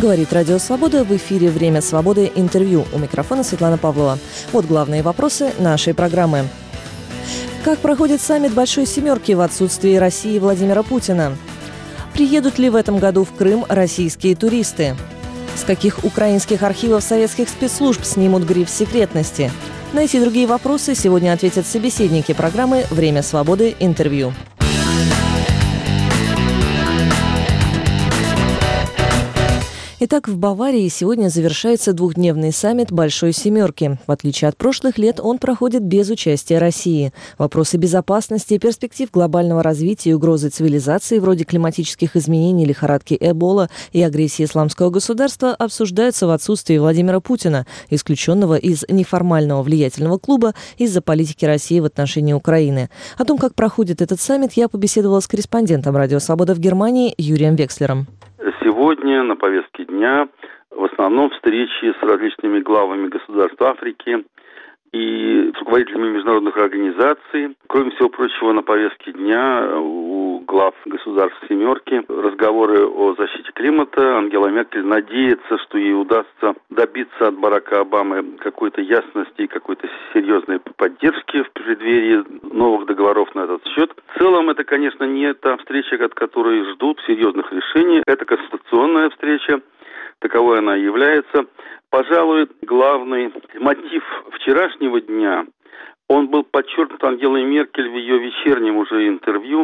Говорит Радио Свобода, в эфире «Время свободы» интервью. У микрофона Светлана Павлова. Вот главные вопросы нашей программы. Как проходит саммит Большой Семерки в отсутствии России и Владимира Путина? Приедут ли в этом году в Крым российские туристы? С каких украинских архивов советских спецслужб снимут гриф секретности? На эти и другие вопросы сегодня ответят собеседники программы «Время свободы. Интервью». Итак, в Баварии сегодня завершается двухдневный саммит Большой Семерки. В отличие от прошлых лет, он проходит без участия России. Вопросы безопасности, перспектив глобального развития и угрозы цивилизации вроде климатических изменений, лихорадки Эбола и агрессии исламского государства обсуждаются в отсутствии Владимира Путина, исключенного из неформального влиятельного клуба из-за политики России в отношении Украины. О том, как проходит этот саммит, я побеседовала с корреспондентом «Радио Свобода» в Германии Юрием Векслером. Сегодня на повестке дня в основном встречи с различными главами государств Африки и с руководителями международных организаций. Кроме всего прочего, на повестке дня у глав государств «семерки» разговоры о защите климата. Ангела Меркель надеется, что ей удастся добиться от Барака Обамы какой-то ясности и какой-то серьезной поддержки в преддверии новых договоров на этот счет. В целом, это, конечно, не та встреча, от которой ждут серьезных решений. Это конституционная встреча. Таковой она и является. Пожалуй, главный мотив вчерашнего дня, он был подчеркнут Ангелой Меркель в ее вечернем уже интервью.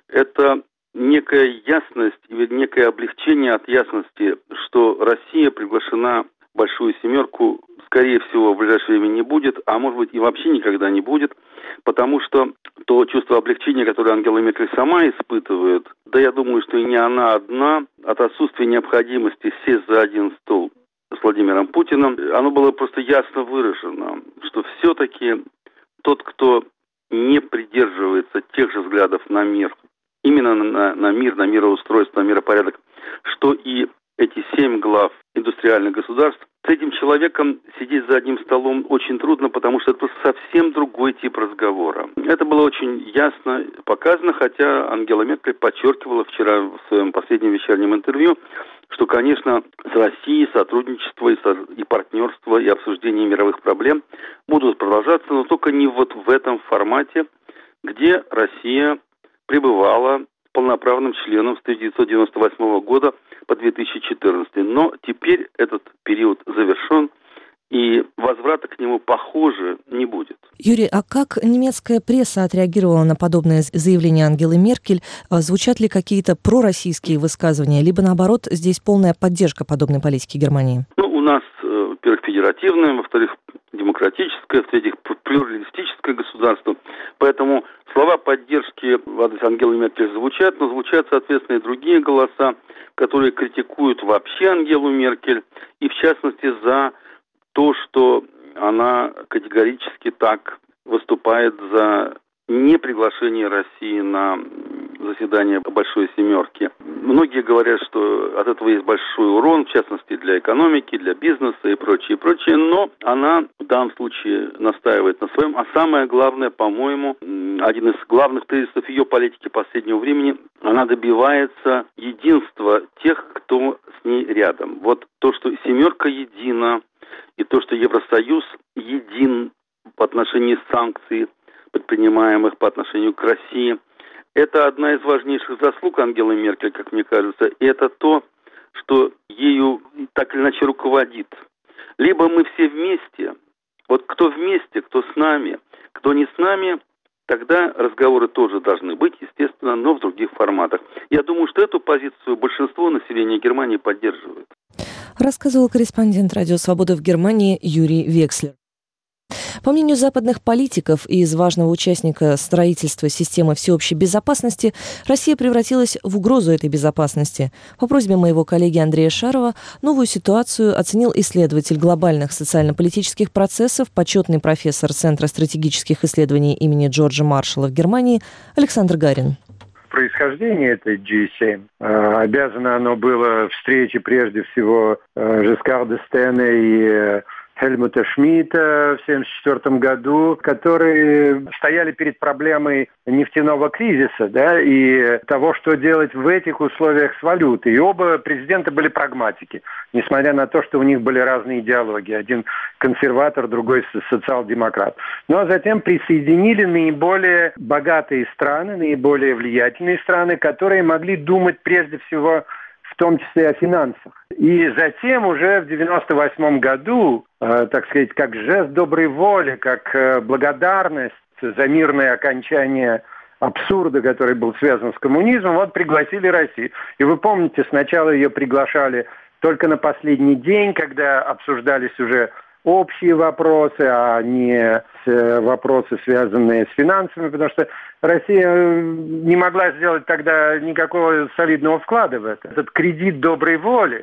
Это некая ясность, некое облегчение от ясности, что Россия приглашена в Большую Семерку, скорее всего, в ближайшее время не будет, а может быть и вообще никогда не будет, потому что то чувство облегчения, которое Ангела Меркель сама испытывает, да я думаю, что и не она одна, от отсутствия необходимости сесть за один стол с Владимиром Путиным, оно было просто ясно выражено, что все-таки тот, кто не придерживается тех же взглядов на мир, именно на мир, на мироустройство, на миропорядок, что и эти 7 глав индустриальных государств, с этим человеком сидеть за одним столом очень трудно, потому что это просто совсем другой тип разговора. Это было очень ясно показано, хотя Ангела Меркель подчеркивала вчера в своем последнем вечернем интервью, что, конечно, с Россией сотрудничество и партнерство, и обсуждение мировых проблем будут продолжаться, но только не вот в этом формате, где Россия пребывала полноправным членом с 1998 года по 2014. Но теперь этот период завершен, и возврата к нему, похоже, не будет. Юрий, а как немецкая пресса отреагировала на подобное заявление Ангелы Меркель? Звучат ли какие-то пророссийские высказывания, либо, наоборот, здесь полная поддержка подобной политики Германии? У нас, во-первых, федеративное, во-вторых, демократическое, в-третьих, плюралистическое государство. Поэтому слова поддержки в адрес Ангелы Меркель звучат, но звучат, соответственно, и другие голоса, которые критикуют вообще Ангелу Меркель, и, в частности, за то, что она категорически так выступает за неприглашение России на заседание Большой Семерки. Многие говорят, что от этого есть большой урон, в частности, для экономики, для бизнеса и прочее, прочее. Но она в данном случае настаивает на своем. А самое главное, по-моему, один из главных тезисов ее политики последнего времени, она добивается единства тех, кто с ней рядом. Вот то, что «семерка» едина, и то, что Евросоюз един по отношению санкций, предпринимаемых по отношению к России, это одна из важнейших заслуг Ангелы Меркель, как мне кажется, и это то, что ею так или иначе руководит. Либо мы все вместе, вот кто вместе, кто с нами, кто не с нами, тогда разговоры тоже должны быть, естественно, но в других форматах. Я думаю, что эту позицию большинство населения Германии поддерживает. Рассказывал корреспондент «Радио Свобода» в Германии Юрий Векслер. По мнению западных политиков и из важного участника строительства системы всеобщей безопасности, Россия превратилась в угрозу этой безопасности. По просьбе моего коллеги Андрея Шарова новую ситуацию оценил исследователь глобальных социально-политических процессов, почетный профессор Центра стратегических исследований имени Джорджа Маршалла в Германии Александр Гарин. Происхождение этой G7 обязано оно было встрече прежде всего Жескар д'Эстена и Хельмута Шмидта в 1974 году, которые стояли перед проблемой нефтяного кризиса, да, и того, что делать в этих условиях с валютой. И оба президента были прагматики, несмотря на то, что у них были разные идеологии. Один консерватор, другой социал-демократ. Ну а затем присоединили наиболее богатые страны, наиболее влиятельные страны, которые могли думать прежде всего в том числе о финансах. И затем уже в 1998 году, так сказать, как жест доброй воли, как благодарность за мирное окончание абсурда, который был связан с коммунизмом, вот пригласили Россию. И вы помните, сначала ее приглашали только на последний день, когда обсуждались уже общие вопросы, а не вопросы, связанные с финансами, потому что Россия не могла сделать тогда никакого солидного вклада в это. Этот кредит доброй воли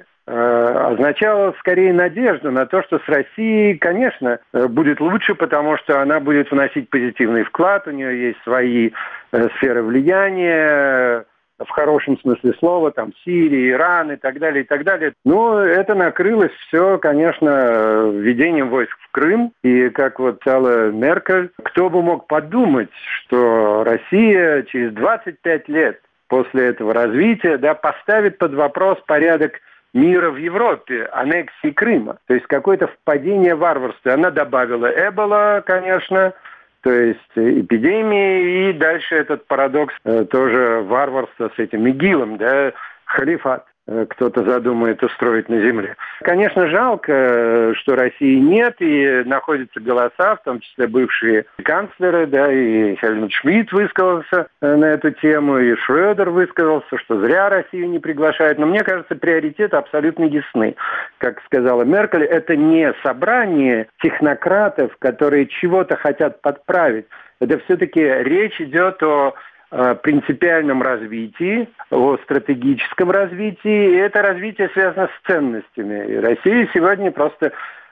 означало скорее надежду на то, что с Россией, конечно, будет лучше, потому что она будет вносить позитивный вклад, у нее есть свои сферы влияния, в хорошем смысле слова, там, Сирия, Иран и так далее, и так далее. Но это накрылось все, конечно, введением войск в Крым. И, как вот сказала Меркель, кто бы мог подумать, что Россия через 25 лет после этого развития, да, поставит под вопрос порядок мира в Европе, аннексии Крыма. То есть какое-то впадение в варварство. Она добавила Эбола, конечно, то есть эпидемии, и дальше этот парадокс тоже варварства с этим ИГИЛом, да, халифат. Кто-то задумает устроить на земле. Конечно, жалко, что России нет, и находятся голоса, в том числе бывшие канцлеры, да, и Хельмут Шмидт высказался на эту тему, и Шрёдер высказался, что зря Россию не приглашают. Но мне кажется, приоритеты абсолютно ясны. Как сказала Меркель, это не собрание технократов, которые чего-то хотят подправить. Это все-таки речь идет о принципиальном развитии, о стратегическом развитии, и это развитие связано с ценностями. И Россия сегодня просто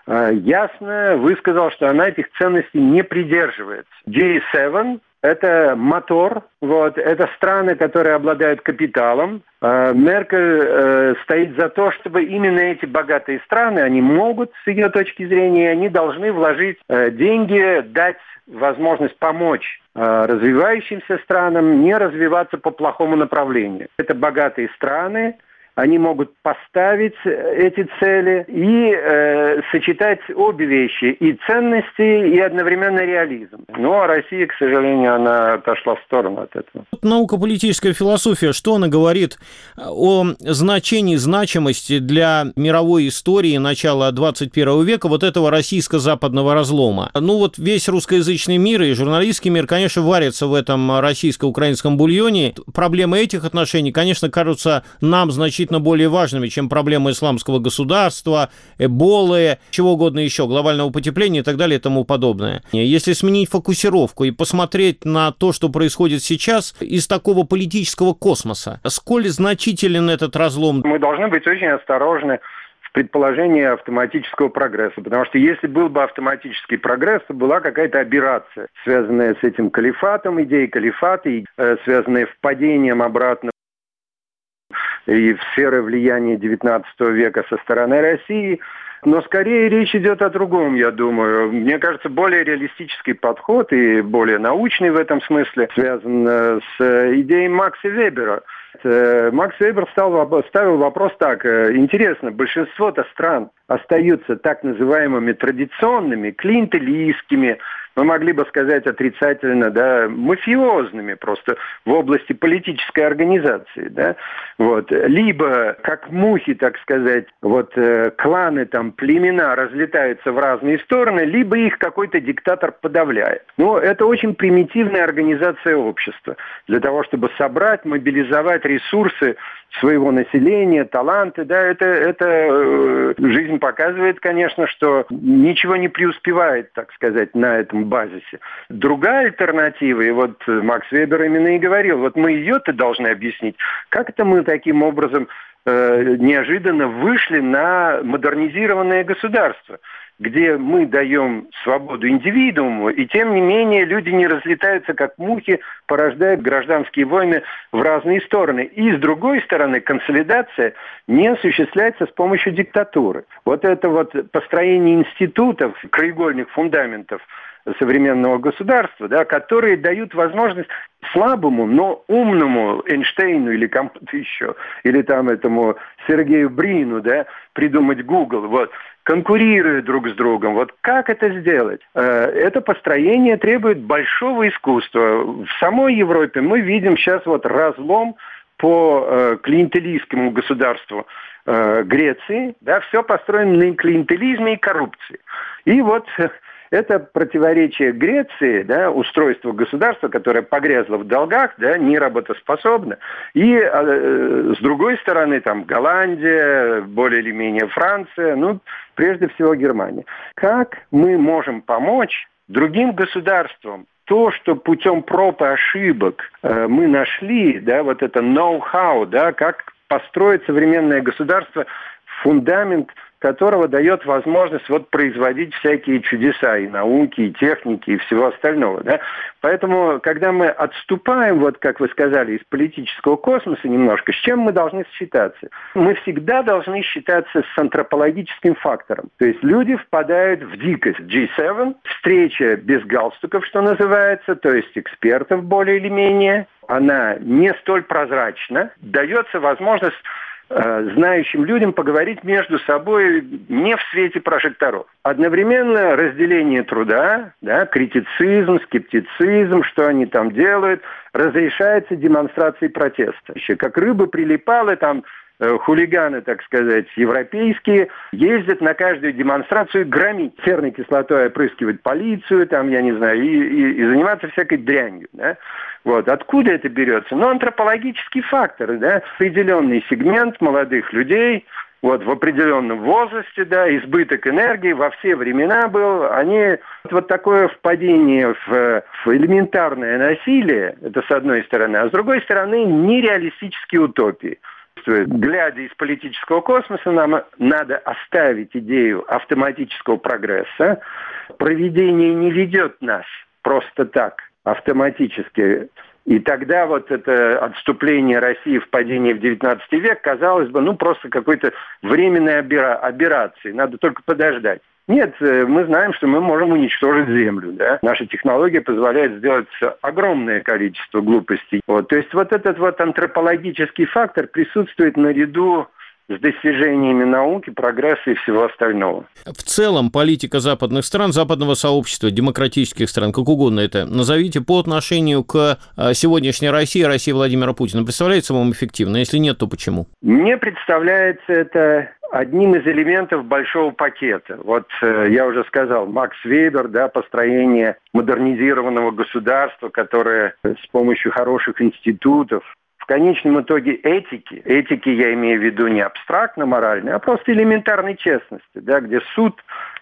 ясно высказала, что она этих ценностей не придерживается. G7 – это мотор, вот, это страны, которые обладают капиталом. Меркель стоит за то, чтобы именно эти богатые страны, они могут, с ее точки зрения, они должны вложить деньги, дать возможность помочь развивающимся странам не развиваться по плохому направлению. Это богатые страны, они могут поставить эти цели и сочетать обе вещи, и ценности, и одновременно реализм. Но Россия, к сожалению, она отошла в сторону от этого. Научно-политическая философия, что она говорит о значении, значимости для мировой истории начала 21 века вот этого российско-западного разлома? Ну вот весь русскоязычный мир и журналистский мир, конечно, варится в этом российско-украинском бульоне. Проблемы этих отношений, конечно, кажутся нам значительно более важными, чем проблемы исламского государства, эболы, чего угодно еще, глобального потепления и так далее и тому подобное. Если сменить фокусировку и посмотреть на то, что происходит сейчас из такого политического космоса, сколь значителен этот разлом? Мы должны быть очень осторожны в предположении автоматического прогресса, потому что если был бы автоматический прогресс, то была какая-то аберрация, связанная с этим калифатом, идеей калифата, связанная с впадением обратно и в сферы влияния XIX века со стороны России. Но скорее речь идет о другом, я думаю. Мне кажется, более реалистический подход и более научный в этом смысле связан с идеей Макса Вебера. Макс Вебер ставил вопрос так. Интересно, большинство-то стран остаются так называемыми традиционными, клиентелистскими, мы могли бы сказать отрицательно, да, мафиозными просто в области политической организации, да, вот, либо как мухи, так сказать, вот кланы, там, племена разлетаются в разные стороны, либо их какой-то диктатор подавляет. Но это очень примитивная организация общества для того, чтобы собрать, мобилизовать ресурсы своего населения, таланты, да, это жизнь показывает, конечно, что ничего не преуспевает, так сказать, на этом базисе. Другая альтернатива, и вот Макс Вебер именно и говорил, вот мы ее-то должны объяснить, как это мы таким образом неожиданно вышли на модернизированное государство. где мы даем свободу индивидууму, и тем не менее люди не разлетаются как мухи, порождая гражданские войны в разные стороны. И с другой стороны, консолидация не осуществляется с помощью диктатуры. Вот это вот построение институтов, краеугольных фундаментов современного государства, да, которые дают возможность слабому, но умному Эйнштейну или кому-то еще, или там этому Сергею Брину, да, придумать Google, вот, конкурируя друг с другом. Вот как это сделать? Это построение требует большого искусства. В самой Европе мы видим сейчас вот разлом по клиентелистскому государству Греции, да, все построено на клиентелизме и коррупции. И вот это противоречие Греции, да, устройство государства, которое погрязло в долгах, да, не работоспособно. И с другой стороны, там, Голландия, более или менее Франция, ну, прежде всего Германия. Как мы можем помочь другим государствам? То, что путем проб и ошибок мы нашли, да, вот это ноу-хау, да, как построить современное государство, фундамент которого дает возможность вот производить всякие чудеса и науки, и техники, и всего остального. Да? Поэтому, когда мы отступаем, вот как вы сказали, из политического космоса немножко, с чем мы должны считаться? Мы всегда должны считаться с антропологическим фактором. То есть люди впадают в дикость. G7, встреча без галстуков, что называется, то есть экспертов более или менее, она не столь прозрачна, дается возможность знающим людям поговорить между собой не в свете прожекторов. Одновременно разделение труда, да, критицизм, скептицизм, что они там делают, разрешается демонстрацией протеста. Еще как рыбы прилипалы, там хулиганы, так сказать, европейские, ездят на каждую демонстрацию громить, серной кислотой опрыскивать полицию, там, я не знаю, и заниматься всякой дрянью, да. Вот. Откуда это берется? Ну, антропологический фактор, да, определенный сегмент молодых людей, вот, в определенном возрасте, да, избыток энергии во все времена был, они, вот такое впадение в элементарное насилие, это с одной стороны, а с другой стороны, нереалистические утопии. Глядя из политического космоса, нам надо оставить идею автоматического прогресса. Провидение не ведет нас просто так, автоматически. И тогда вот это отступление России в падение в XIX век казалось бы, ну, просто какой-то временной аберрацией. Надо только подождать. Нет, мы знаем, что мы можем уничтожить Землю. Да? Наша технология позволяет сделать огромное количество глупостей. Вот. То есть вот этот вот антропологический фактор присутствует наряду с достижениями науки, прогресса и всего остального. В целом политика западных стран, западного сообщества, демократических стран, как угодно это назовите, по отношению к сегодняшней России, России Владимира Путина, представляется вам эффективно? Если нет, то почему? Мне представляется это одним из элементов большого пакета. Вот я уже сказал, Макс Вебер, да, построение модернизированного государства, которое с помощью хороших институтов, в конечном итоге этики я имею в виду не абстрактно-моральной, а просто элементарной честности, да, где суд,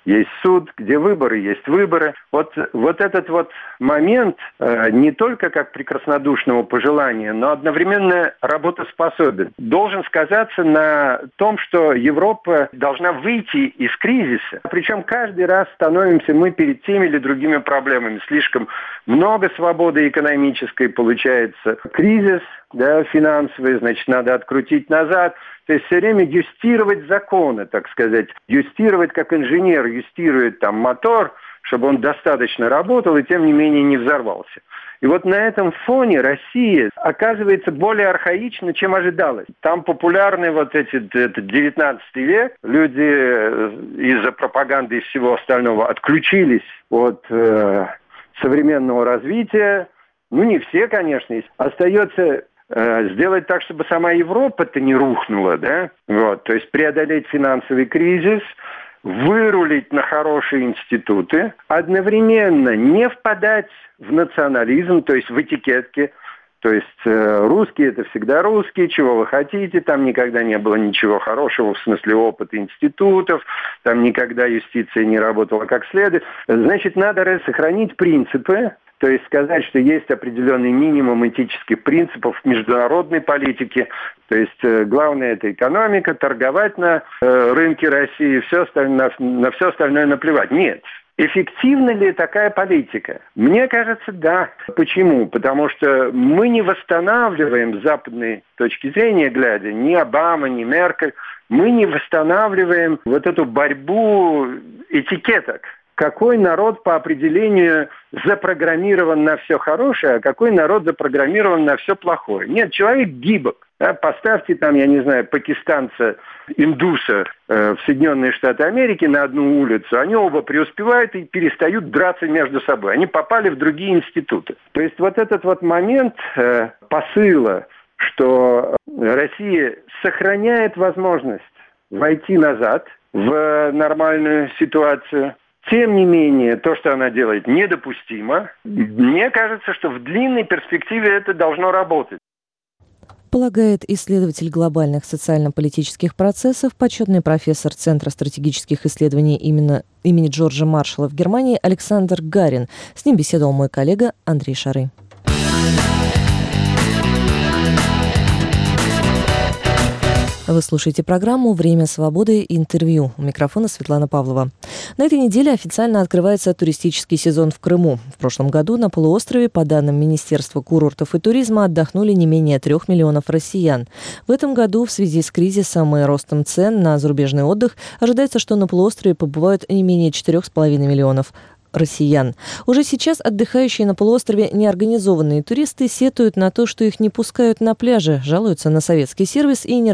где выборы есть выборы. Вот этот вот момент не только как прекраснодушного пожелания, но одновременно работоспособен. Должен сказаться на том, что Европа должна выйти из кризиса. Причем каждый раз становимся мы перед теми или другими проблемами. Слишком много свободы экономической получается. Кризис, да, финансовый, значит, надо открутить назад. То есть все время юстировать законы, так сказать. Юстировать, как инженер юстирует там мотор, чтобы он достаточно работал и тем не менее не взорвался. И вот на этом фоне Россия оказывается более архаична, чем ожидалось. Там популярны вот этот 19 век. Люди из-за пропаганды и всего остального отключились от современного развития. Ну, не все, конечно. Остается сделать так, чтобы сама Европа-то не рухнула, да? Вот, то есть преодолеть финансовый кризис, вырулить на хорошие институты, одновременно не впадать в национализм, то есть в этикетки. То есть русские – это всегда русские, чего вы хотите, там никогда не было ничего хорошего в смысле опыта институтов, там никогда юстиция не работала как следует. Значит, надо сохранить принципы, То есть сказать, что есть определенный минимум этических принципов в международной политике, то есть главное это экономика, торговать на рынке России, на все остальное наплевать. Нет. Эффективна ли такая политика? Мне кажется, да. Почему? Потому что мы не восстанавливаем с западной точки зрения, глядя, ни Обама, ни Меркель, мы не восстанавливаем вот эту борьбу этикеток. Какой народ по определению запрограммирован на все хорошее, а какой народ запрограммирован на все плохое? Нет, человек гибок. Да? Поставьте там, я не знаю, пакистанца, индуса в Соединенные Штаты Америки на одну улицу, они оба преуспевают и перестают драться между собой. Они попали в другие институты. То есть вот этот вот момент посыла, что Россия сохраняет возможность войти назад в нормальную ситуацию. Тем не менее, то, что она делает, недопустимо. Мне кажется, что в длинной перспективе это должно работать. Полагает исследователь глобальных социально-политических процессов, почетный профессор Центра стратегических исследований имени Джорджа Маршалла в Германии Александр Гарин. С ним беседовал мой коллега Андрей Шары. Вы слушаете программу «Время свободы. Интервью». У микрофона Светлана Павлова. На этой неделе официально открывается туристический сезон в Крыму. В прошлом году на полуострове, по данным Министерства курортов и туризма, отдохнули не менее 3 миллионов россиян. В этом году в связи с кризисом и ростом цен на зарубежный отдых ожидается, что на полуострове побывают не менее 4,5 миллионов россиян. Уже сейчас отдыхающие на полуострове неорганизованные туристы сетуют на то, что их не пускают на пляже, жалуются на советский сервис и на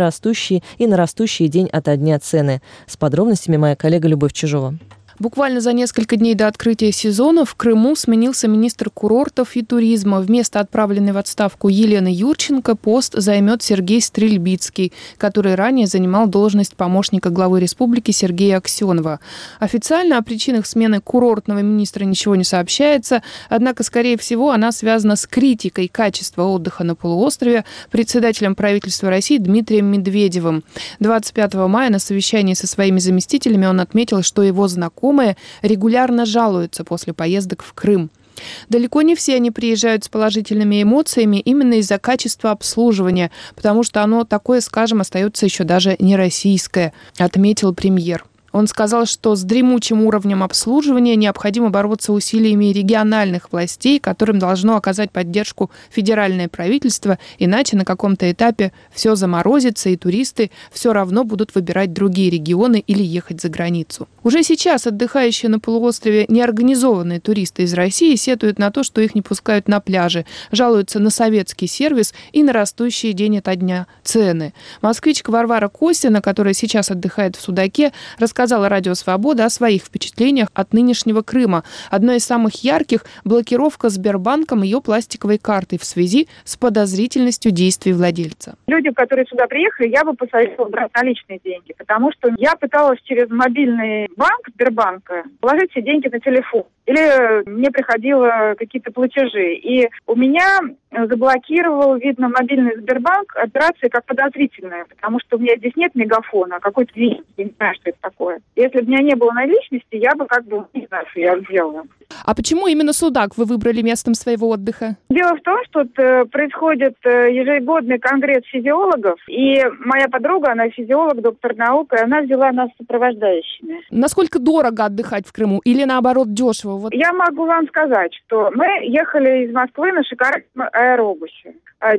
растущие день ото дня цены. С подробностями моя коллега Любовь Чижова. Буквально за несколько дней до открытия сезона в Крыму сменился министр курортов и туризма. Вместо отправленной в отставку Елены Юрченко пост займет Сергей Стрельбицкий, который ранее занимал должность помощника главы республики Сергея Аксенова. Официально о причинах смены курортного министра ничего не сообщается, однако, скорее всего, она связана с критикой качества отдыха на полуострове председателем правительства России Дмитрием Медведевым. 25 мая на совещании со своими заместителями он отметил, что его знакомые регулярно жалуются после поездок в Крым. Далеко не все они приезжают с положительными эмоциями именно из-за качества обслуживания, потому что оно такое, скажем, остается еще даже не российское, отметил премьер. Он сказал, что с дремучим уровнем обслуживания необходимо бороться усилиями региональных властей, которым должно оказать поддержку федеральное правительство, иначе на каком-то этапе все заморозится, и туристы все равно будут выбирать другие регионы или ехать за границу. Уже сейчас отдыхающие на полуострове неорганизованные туристы из России сетуют на то, что их не пускают на пляжи, жалуются на советский сервис и на растущие день ото дня цены. Москвичка Варвара Костина, которая сейчас отдыхает в Судаке, рассказала Радио Свобода о своих впечатлениях от нынешнего Крыма. Одно из самых ярких – блокировка Сбербанком ее пластиковой карты в связи с подозрительностью действий владельца. Людям, которые сюда приехали, я бы посоветовала брать наличные деньги, потому что я пыталась через мобильный банк Сбербанка положить все деньги на телефон. Или мне приходило какие-то платежи. И у меня заблокировал, видно, мобильный Сбербанк операции как подозрительные, потому что у меня здесь нет мегафона, а какой-то деньги, я не знаю, что это такое. Если бы у меня не было наличности, я бы не знаю, что я сделала. А почему именно Судак вы выбрали местом своего отдыха? Дело в том, что происходит ежегодный конгресс физиологов, и моя подруга, она физиолог, доктор наук, и она взяла нас сопровождающими. Насколько дорого отдыхать в Крыму или, наоборот, дешево? Я могу вам сказать, что мы ехали из Москвы на шикарном аэробусе.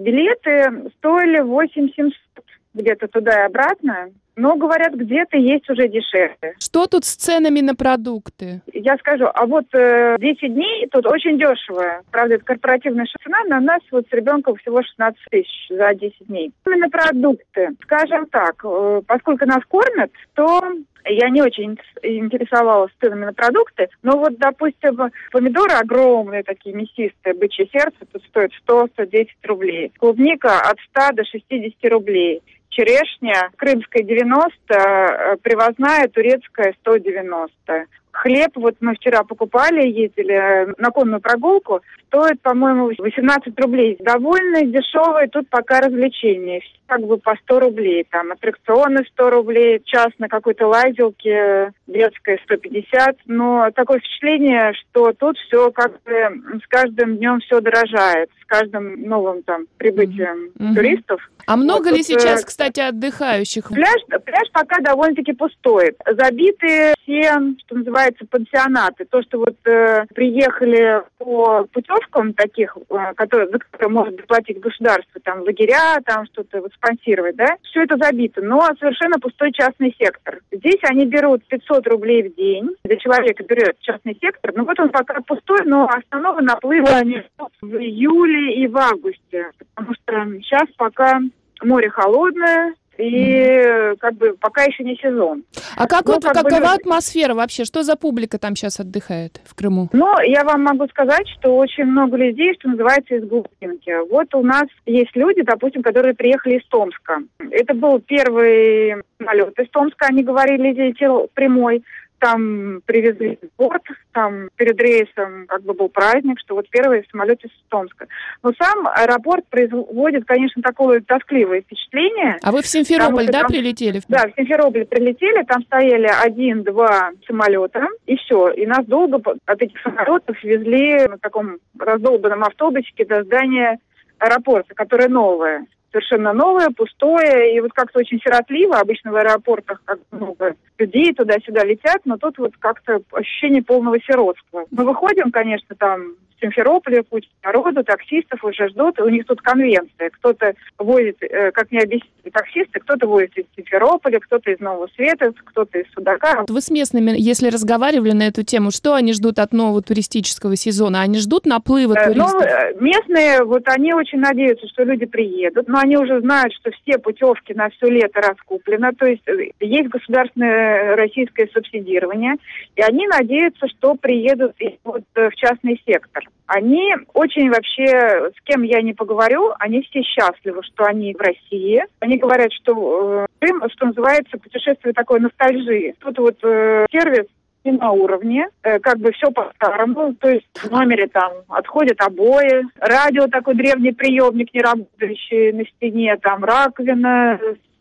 Билеты стоили 8700 где-то туда и обратно. Но, говорят, где-то есть уже дешевле. Что тут с ценами на продукты? Я скажу, а вот 10 дней тут очень дешево. Правда, это корпоративная цена, на нас вот с ребенком всего 16 тысяч за 10 дней. Именно продукты. Скажем так, поскольку нас кормят, то я не очень интересовалась ценами на продукты, но вот, допустим, помидоры огромные, такие мясистые, бычье сердце, тут стоит 100-110 рублей. Клубника от 100 до 60 рублей. Черешня крымская 90, привозная турецкая 190. Хлеб, вот мы вчера покупали, ездили на конную прогулку, стоит, по-моему, 18 рублей. Довольно дешевое тут пока развлечение. Как бы по 100 рублей. Там аттракционы 100 рублей, час на какой-то лазилке, детская 150. Но такое впечатление, что тут все как бы с каждым днем все дорожает. С каждым новым там прибытием туристов. А много ли сейчас, кстати, отдыхающих? Пляж пока довольно-таки пустой. Забиты все, что называется, пансионаты. То, что вот приехали по путевкам таких, за которые может доплатить государство, там лагеря, там что-то вот спонсировать, да, все это забито. Но совершенно пустой частный сектор. Здесь они берут 500 рублей в день. Для человека берет частный сектор. Ну вот он пока пустой, но основного наплыва они ждут в июле и в августе. Потому что сейчас пока море холодное, и как бы пока еще не сезон. А какова атмосфера вообще? Что за публика там сейчас отдыхает в Крыму? Ну, я вам могу сказать, что очень много людей, что называется, из глубинки. Вот у нас есть люди, допустим, которые приехали из Томска. Это был первый самолет из Томска, они говорили, летел прямой. Там привезли в порт, там перед рейсом как бы был праздник, что вот первый самолет из Томска. Но сам аэропорт производит, конечно, такое тоскливое впечатление. А вы в Симферополь, прилетели? Да, в Симферополь прилетели, там стояли 1-2 самолета, и все. И нас долго от этих самолетов везли на таком раздолбанном автобусике до здания аэропорта, которое новое. Совершенно новое, пустое, и вот как-то очень сиротливо. Обычно в аэропортах как много людей туда-сюда летят, но тут вот как-то ощущение полного сиротства. Мы выходим, конечно, там в Симферополе, куча народу, таксистов уже ждут, и у них тут конвенция. Кто-то возит, как мне объяснили таксисты, кто-то возит из Симферополя, кто-то из Нового Света, кто-то из Судака. Вы с местными, если разговаривали на эту тему, что они ждут от нового туристического сезона? Они ждут наплыва туристов? Местные, вот они очень надеются, что люди приедут, но они уже знают, что все путевки на все лето раскуплены, то есть есть государственное российское субсидирование, и они надеются, что приедут вот в частный сектор. Они очень вообще, с кем я не поговорю, они все счастливы, что они в России. Они говорят, что Крым, что называется, путешествие такой ностальжии. Тут вот сервис и на уровне, как бы все по-старому, то есть в номере там отходят обои, радио такой древний приемник, не работающий на стене, там раковина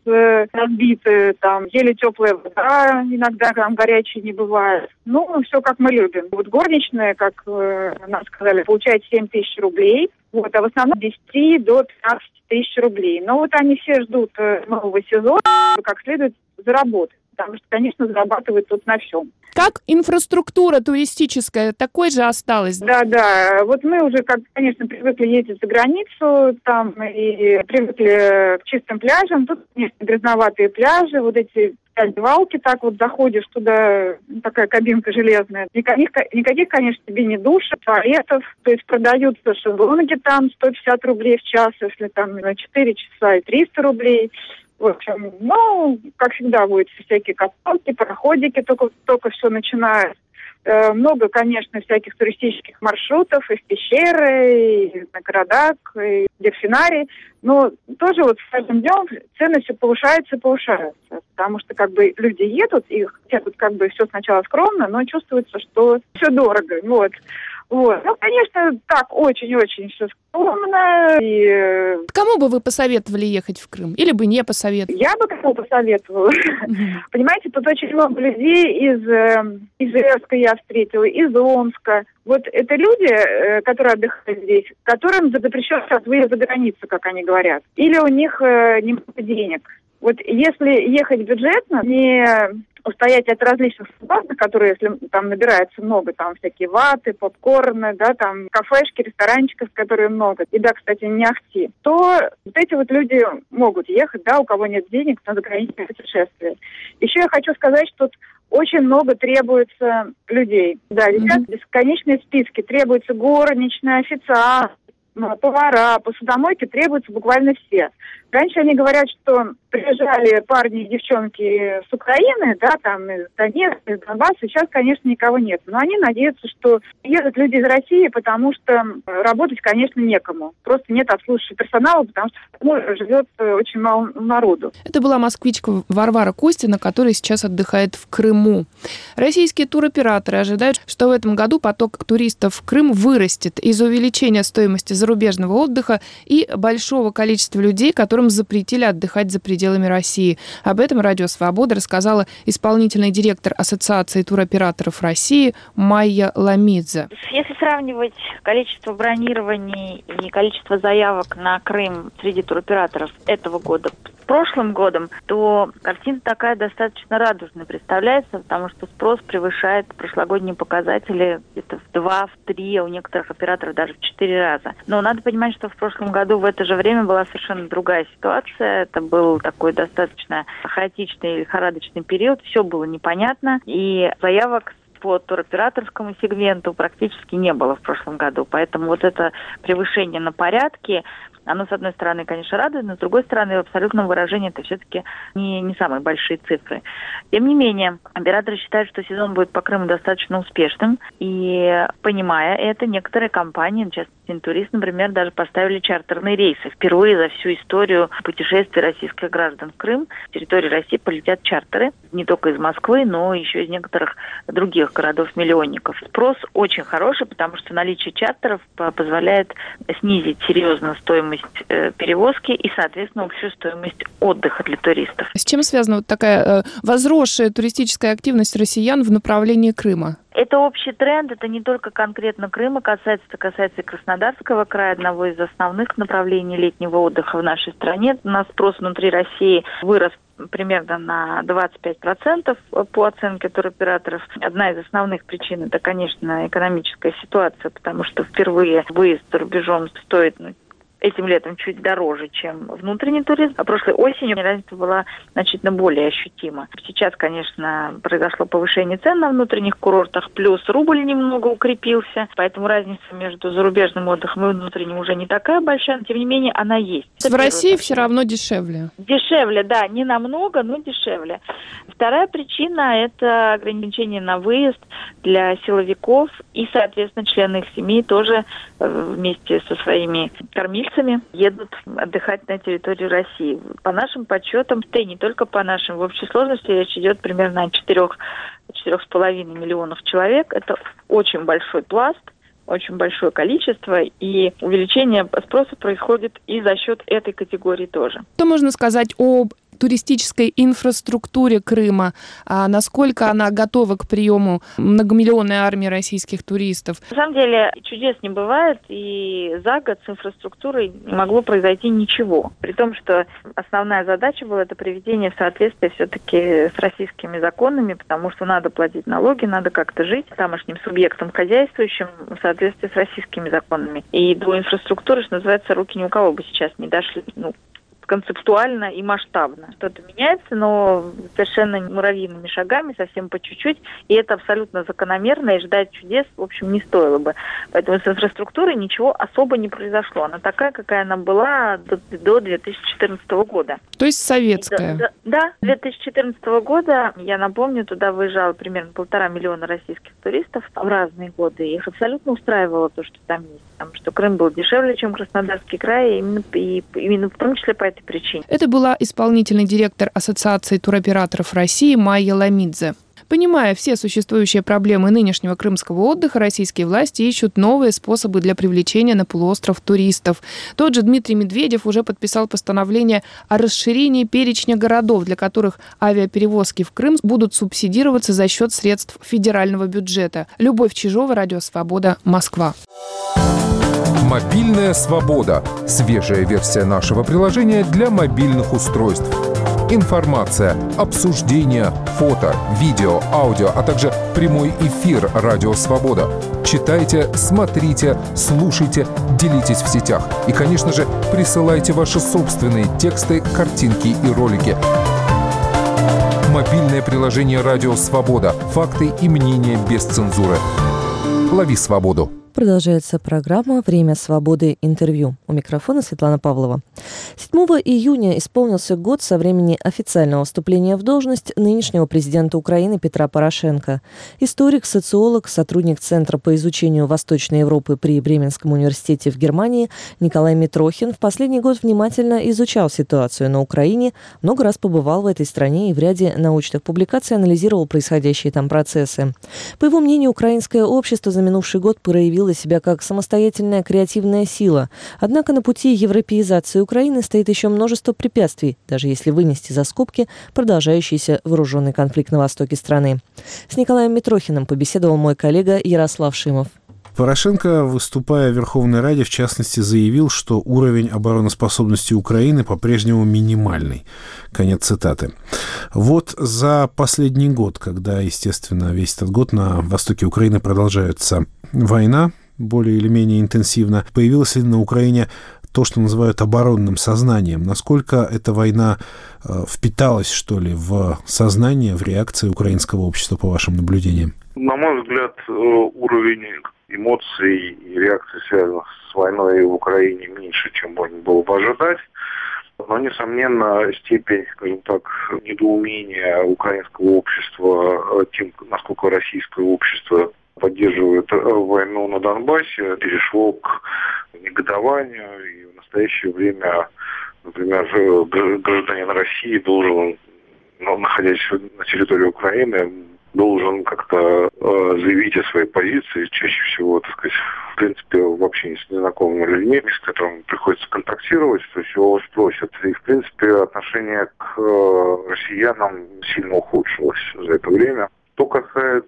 разбитые, там еле теплая вода, иногда там горячей не бывает. Ну, все как мы любим. Вот горничная, как нам сказали, получает 7 тысяч рублей, вот, а в основном 10 до 15 тысяч рублей. Но вот они все ждут нового сезона, как следует заработать, потому что, конечно, зарабатывают тут на всем. Как инфраструктура туристическая такой же осталась? Да. Вот мы уже, конечно, привыкли ездить за границу, там, и привыкли к чистым пляжам. Тут, конечно, грязноватые пляжи, вот эти раздевалки, так вот заходишь туда, такая кабинка железная. Никаких, конечно, тебе не душек, туалетов. То есть продаются шезлонги там 150 рублей в час, если там на 4 часа и 300 рублей. В общем, как всегда, будут всякие каталки, пароходики, только все начинают. Много, конечно, всяких туристических маршрутов и в пещеры, и на Карадак, и в дельфинарий. Но тоже вот с каждым днем цены все повышаются и повышаются. Потому что как бы люди едут, и хотя тут как бы все сначала скромно, но чувствуется, что все дорого. Вот. Ну, конечно, так очень-очень все скромно. И... Кому бы вы посоветовали ехать в Крым? Или бы не посоветовали? Я бы кому посоветовала. Понимаете, тут очень много людей из Ижевска я встретила, из Омска. Вот это люди, которые отдыхают здесь, которым запрещен сейчас выезд за границу, как они говорят. Или у них немного денег. Вот если ехать бюджетно, не устоять от различных соблазнов, которые, если там набирается много, там всякие ваты, попкорны, да, там кафешки, ресторанчиков, которые много, и да, кстати, не ахти, то вот эти вот люди могут ехать, да, у кого нет денег на заграничное путешествие. Еще я хочу сказать, что тут очень много требуется людей. Да, ребят, бесконечные списки. Требуется горничная, официант, повара, посудомойки требуются буквально все. Раньше они говорят, что приезжали парни и девчонки с Украины, да, там из Донецка, из Донбасса, сейчас, конечно, никого нет. Но они надеются, что едут люди из России, потому что работать, конечно, некому. Просто нет обслуживающего персонала, потому что живет очень мало народу. Это была москвичка Варвара Костина, которая сейчас отдыхает в Крыму. Российские туроператоры ожидают, что в этом году поток туристов в Крым вырастет из-за увеличения стоимости зарубежного отдыха и большого количества людей, которым запретили отдыхать за пределами России. Об этом Радио Свобода рассказала исполнительный директор Ассоциации туроператоров России Майя Ламидзе. Если сравнивать количество бронирований и количество заявок на Крым среди туроператоров этого года с прошлым годом, то картина такая достаточно радужная представляется, потому что спрос превышает прошлогодние показатели где-то в 2, в 3, а у некоторых операторов даже в 4 раза. Но надо понимать, что в прошлом году в это же время была совершенно другая ситуация. Это был такой достаточно хаотичный, лихорадочный период. Все было непонятно. И заявок по туроператорскому сегменту практически не было в прошлом году. Поэтому вот это превышение на порядке, оно, с одной стороны, конечно, радует, но с другой стороны, в абсолютном выражении это все-таки не самые большие цифры. Тем не менее, операторы считают, что сезон будет по Крыму достаточно успешным. И, понимая это, некоторые компании, в частности, Интурист, например, даже поставили чартерные рейсы. Впервые за всю историю путешествий российских граждан в Крым с территории России полетят чартеры. Не только из Москвы, но еще из некоторых других городов-миллионников. Спрос очень хороший, потому что наличие чартеров позволяет снизить серьезно стоимость перевозки и, соответственно, общую стоимость отдыха для туристов. С чем связана вот такая возросшая туристическая активность россиян в направлении Крыма? Это общий тренд, это не только конкретно Крыма касается, это касается и Краснодарского края, одного из основных направлений летнего отдыха в нашей стране. У нас спрос внутри России вырос примерно на 25% по оценке туроператоров. Одна из основных причин – это, конечно, экономическая ситуация, потому что впервые выезд за рубежом стоит этим летом чуть дороже, чем внутренний туризм. А прошлой осенью разница была значительно более ощутима. Сейчас, конечно, произошло повышение цен на внутренних курортах, плюс рубль немного укрепился, поэтому разница между зарубежным отдыхом и внутренним уже не такая большая, но тем не менее она есть. В России все равно дешевле. Дешевле, да, не намного, но дешевле. Вторая причина – это ограничение на выезд для силовиков и, соответственно, члены их семей тоже вместе со своими кормильцами едут отдыхать на территорию России. По нашим подсчетам, да и не только по нашим, в общей сложности речь идет примерно о 4,5 миллионов человек. Это очень большой пласт, очень большое количество, и увеличение спроса происходит и за счет этой категории тоже. Что можно сказать об туристической инфраструктуре Крыма, насколько она готова к приему многомиллионной армии российских туристов? На самом деле чудес не бывает, и за год с инфраструктурой не могло произойти ничего. При том, что основная задача была это приведение в соответствие все-таки с российскими законами, потому что надо платить налоги, надо как-то жить тамошним субъектам хозяйствующим в соответствии с российскими законами. И до инфраструктуры, что называется, руки ни у кого бы сейчас не дошли. Концептуально и масштабно. Что-то меняется, но совершенно муравьиными шагами, совсем по чуть-чуть, и это абсолютно закономерно, и ждать чудес, в общем, не стоило бы. Поэтому с инфраструктурой ничего особо не произошло. Она такая, какая она была до 2014 года. То есть советская? Да, 2014 года, я напомню, туда выезжало примерно 1,5 миллиона российских туристов в разные годы. Их абсолютно устраивало то, что там есть. Потому что Крым был дешевле, чем Краснодарский край, именно в том числе по этой причине. Это была исполнительный директор Ассоциации туроператоров России Майя Ламидзе. Понимая все существующие проблемы нынешнего крымского отдыха, российские власти ищут новые способы для привлечения на полуостров туристов. Тот же Дмитрий Медведев уже подписал постановление о расширении перечня городов, для которых авиаперевозки в Крым будут субсидироваться за счет средств федерального бюджета. Любовь Чижова, Радио Свобода, Москва. Мобильная свобода. Свежая версия нашего приложения для мобильных устройств. Информация, обсуждения, фото, видео, аудио, а также прямой эфир «Радио Свобода». Читайте, смотрите, слушайте, делитесь в сетях. И, конечно же, присылайте ваши собственные тексты, картинки и ролики. Мобильное приложение «Радио Свобода». Факты и мнения без цензуры. Лови свободу. Продолжается программа «Время свободы. Интервью». У микрофона Светлана Павлова. 7 июня исполнился год со времени официального вступления в должность нынешнего президента Украины Петра Порошенко. Историк, социолог, сотрудник Центра по изучению Восточной Европы при Бременском университете в Германии Николай Митрохин в последний год внимательно изучал ситуацию на Украине, много раз побывал в этой стране и в ряде научных публикаций анализировал происходящие там процессы. По его мнению, украинское общество за минувший год проявило себя как самостоятельная креативная сила. Однако на пути европеизации Украины стоит еще множество препятствий, даже если вынести за скобки продолжающийся вооруженный конфликт на востоке страны. С Николаем Митрохиным побеседовал мой коллега Ярослав Шимов. Порошенко, выступая в Верховной Раде, в частности, заявил, что уровень обороноспособности Украины по-прежнему минимальный. Конец цитаты. Вот за последний год, когда, естественно, весь этот год на востоке Украины продолжается война, более или менее интенсивно, появилось ли на Украине то, что называют оборонным сознанием? Насколько эта война впиталась, что ли, в сознание, в реакции украинского общества, по вашим наблюдениям? На мой взгляд, уровень эмоций и реакций, связанных с войной в Украине, меньше, чем можно было бы ожидать. Но, несомненно, степень, скажем так, недоумения украинского общества тем, насколько российское общество поддерживает войну на Донбассе, перешло к негодованию. И в настоящее время, например, гражданин России должен, находясь на территории Украины, должен как-то заявить о своей позиции, чаще всего, так сказать, в принципе, в общении с незнакомыми людьми, с которыми приходится контактировать, то есть его спросят. И, в принципе, отношение к россиянам сильно ухудшилось за это время. Что касается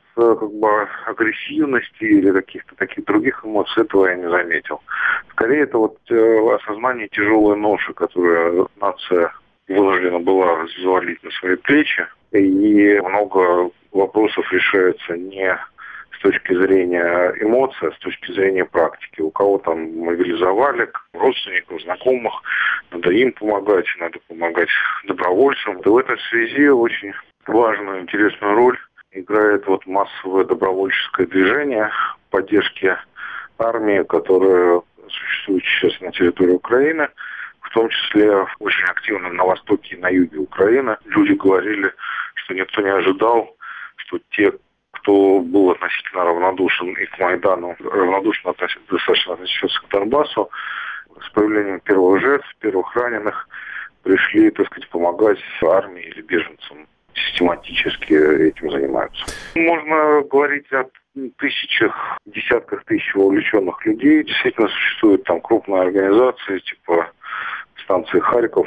агрессивности или каких-то таких других эмоций, этого я не заметил. Скорее, это осознание тяжелой ноши, которую нация вынуждена была взвалить на свои плечи. И много вопросов решаются не с точки зрения эмоций, а с точки зрения практики. У кого там мобилизовали, родственников, знакомых, надо им помогать, надо помогать добровольцам. И в этой связи очень важную, интересную роль играет массовое добровольческое движение поддержки армии, которое существует сейчас на территории Украины, в том числе очень активно на востоке и на юге Украины. Люди говорили, что никто не ожидал, что те, кто был относительно равнодушен и к Майдану, равнодушно достаточно относился к Донбассу, с появлением первых жертв, первых раненых, пришли, так сказать, помогать армии или беженцам. Систематически этим занимаются. Можно говорить о тысячах, десятках тысяч вовлеченных людей. Действительно существуют там крупные организации, типа станции Харькове,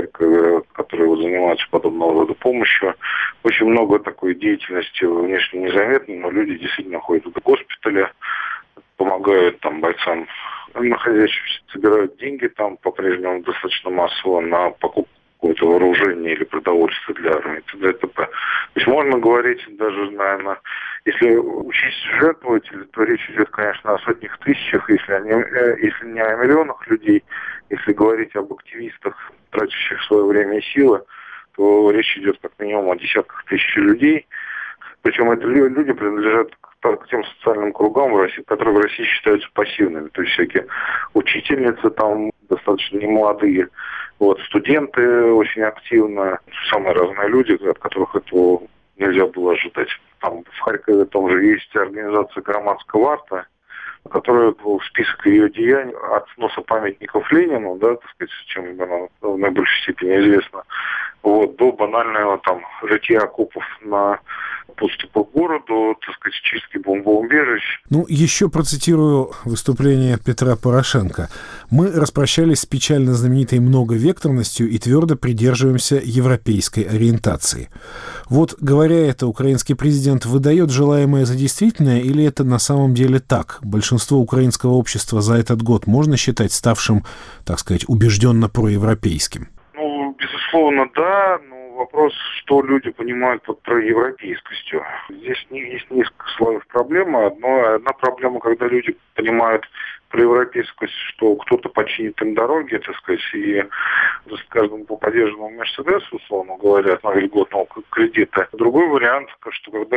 которые занимаются подобного рода помощью. Очень много такой деятельности внешне незаметной, но люди действительно ходят в госпитали, помогают там бойцам находящимся, собирают деньги там по-прежнему достаточно массово на покупку какое-то вооружение или продовольствие для армии, т.д. и т.п. То есть можно говорить даже, наверное, если учесть жертвователей, то речь идет, конечно, о сотнях тысячах, если не о миллионах людей. Если говорить об активистах, тратящих свое время и силы, то речь идет как минимум о десятках тысяч людей. Причем эти люди принадлежат к тем социальным кругам, которые в России считаются пассивными. То есть всякие учительницы там достаточно немолодые, студенты очень активно, самые разные люди, от которых этого нельзя было ожидать. Там в Харькове том же есть организация «Громадская варта», которая в список ее деяний от сноса памятников Ленину, так сказать, чем она в наибольшей степени известна, до банального рытья окопов на подступах к городу, так сказать, чистки бомбоубежищ. Еще процитирую выступление Петра Порошенко. «Мы распрощались с печально знаменитой многовекторностью и твердо придерживаемся европейской ориентации». Говоря это, украинский президент выдает желаемое за действительное, или это на самом деле так? Большинство украинского общества за этот год можно считать ставшим, так сказать, убежденно проевропейским? Безусловно, да, но вопрос, что люди понимают под проевропейскостью. Здесь есть несколько слоев проблемы. Одна проблема, когда люди понимают проевропейскость, что кто-то починит им дороги, так сказать, и каждому по подержанному Мерседесу, условно говоря, на льготного кредита. Другой вариант, что когда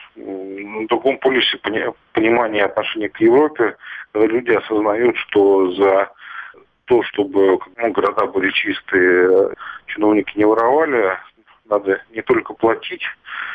на другом полюсе понимания и отношения к Европе, когда люди осознают, что за то, чтобы города были чистые, чиновники не воровали, надо не только платить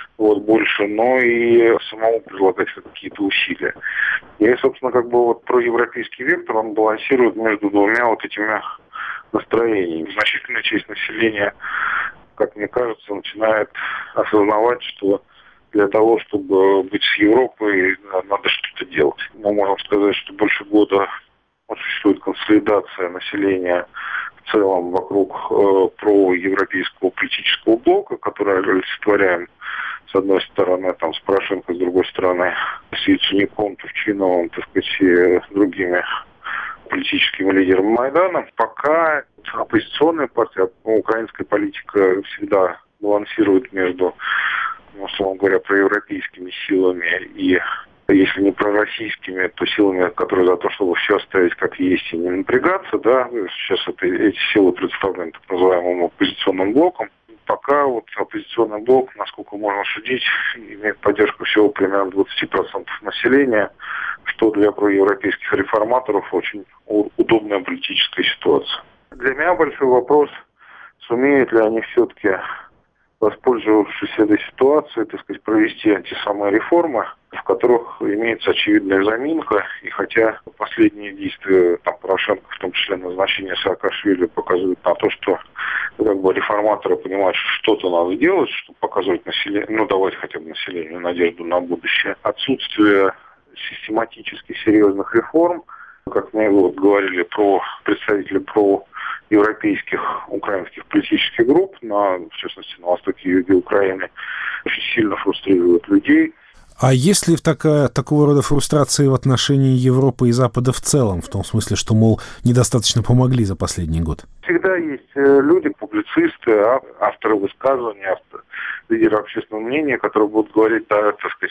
больше, но и самому прилагать какие-то усилия. И, собственно, проевропейский вектор, он балансирует между двумя этими настроениями. Значительная часть населения, как мне кажется, начинает осознавать, что для того, чтобы быть с Европой, надо что-то делать. Мы можем сказать, что больше года существует консолидация населения в целом вокруг проевропейского политического блока, который олицетворяем с одной стороны с Порошенко, с другой стороны с Яценюком, Тувчиновым, так сказать, и другими политическими лидерами Майдана. Пока оппозиционная партия, украинская политика всегда балансирует между, условно говоря, проевропейскими силами и, если не пророссийскими, то силами, которые за то, чтобы все оставить как есть и не напрягаться, да, сейчас эти силы представлены так называемым оппозиционным блоком. Пока оппозиционный блок, насколько можно судить, имеет поддержку всего примерно 20% населения, что для проевропейских реформаторов очень удобная политическая ситуация. Для меня большой вопрос, сумеют ли они все-таки, воспользовавшись этой ситуацией, так сказать, провести те самые реформы, в которых имеется очевидная заминка, и хотя последние действия Порошенко, в том числе назначение Саакашвили, показывают на то, что реформаторы понимают, что что-то надо делать, чтобы показывать населению, давать хотя бы населению надежду на будущее. Отсутствие систематически серьезных реформ, как мне говорили представители европейских украинских политических групп, в частности на востоке и юге Украины, очень сильно фрустрируют людей. А есть ли такого рода фрустрации в отношении Европы и Запада в целом, в том смысле, что, мол, недостаточно помогли за последний год? Всегда есть люди, публицисты, авторы высказываний, лидеры общественного мнения, которые будут говорить, да, так сказать,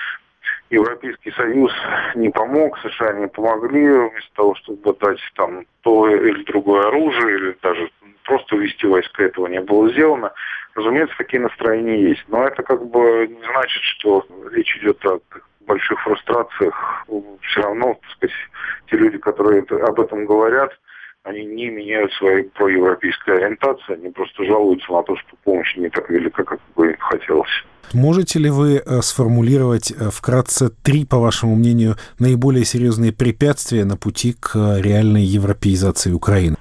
Европейский Союз не помог, США не помогли, вместо того, чтобы дать то или другое оружие, или даже просто ввести войска, этого не было сделано. Разумеется, такие настроения есть. Но это не значит, что речь идет о больших фрустрациях. Все равно, так сказать, те люди, которые об этом говорят, они не меняют своей проевропейской ориентации, они просто жалуются на то, что помощь не так велика, как бы хотелось. Можете ли вы сформулировать вкратце 3, по вашему мнению, наиболее серьезные препятствия на пути к реальной европеизации Украины?